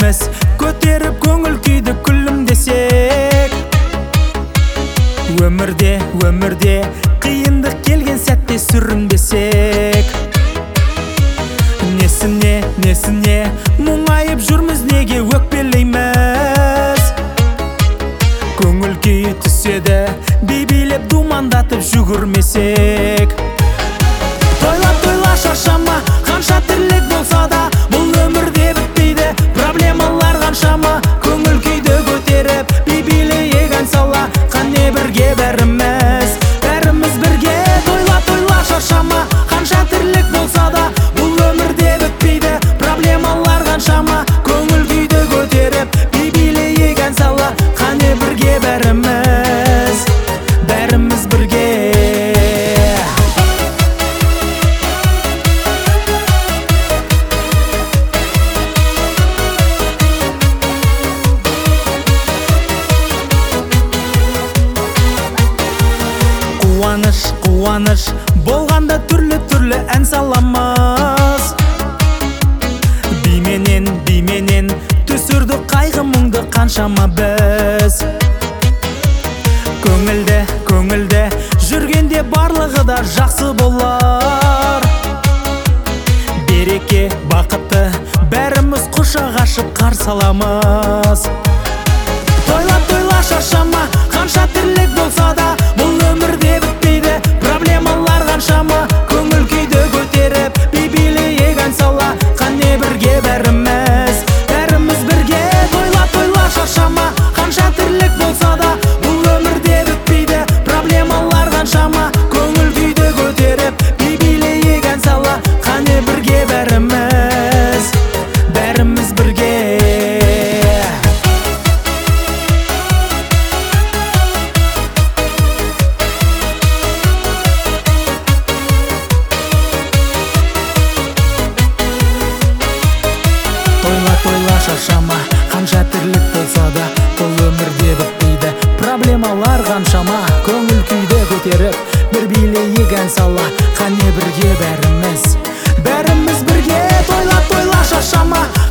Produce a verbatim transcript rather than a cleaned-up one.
бәріміз көтеріп көңіл күйді күлімдесек. Өмірде, өмірде қиындық келген сәтте сүрінбесек. Несіне, несіне мұңайып жүрміз, неге өкпелейміз? Көңіл күй түседі, бейбилеп думандатып жүгірмесек. Тойлап тойла шаршама, қанша тірлік болса да, бұл өмірде бітпейді проблемалар қаншама. Көңіл күйді көтеріп, бейбилейік ән сала, қане бірге бәріміз, бәріміз бірге. Тойла тойла шаршама, қанша тірлік болса да, бұл өмірде бітпейді проблемалар қаншама. Көңіл күйді көтеріп, бейбилейік ән сала, қане бірге бәріміз, бәріміз бірге. Қуаныш, қуаныш болғанда түрлі-түрлі ән саламыз. Бименен, бименен түсірді қайғы мұңды қаншама біз. Көңілді, көңілді жүргенде барлығы да жақсы болар. Береке, бақытты бәріміз құшақ ашып қарсы аламыз. Тойла, тойла шаршама, қанша тірлік болса да, бұл өмірде бітпейді проблемалар қаншама. Көңіл күйді көтеріп, бейбилейік ән сала, қане бірге бәріміз, бәріміз бірге. Тойла, тойла шаршама, қанша тірлік болса да, бұл өмірде бітпейді проблемалар қаншама. Көңіл күйді көтеріп, бейбилейік ән сала, қане бірге бәріміз, бәріміз бірге. Тойла, тойла шаршама, қанша тірлік болса да, бұл өмірде бітпейді проблемалар қаншама. Көңіл күйді көтеріп, бір билейік ән сала, қане бірге бәріміз, бәріміз бірге. Тойла, тойла шаршама,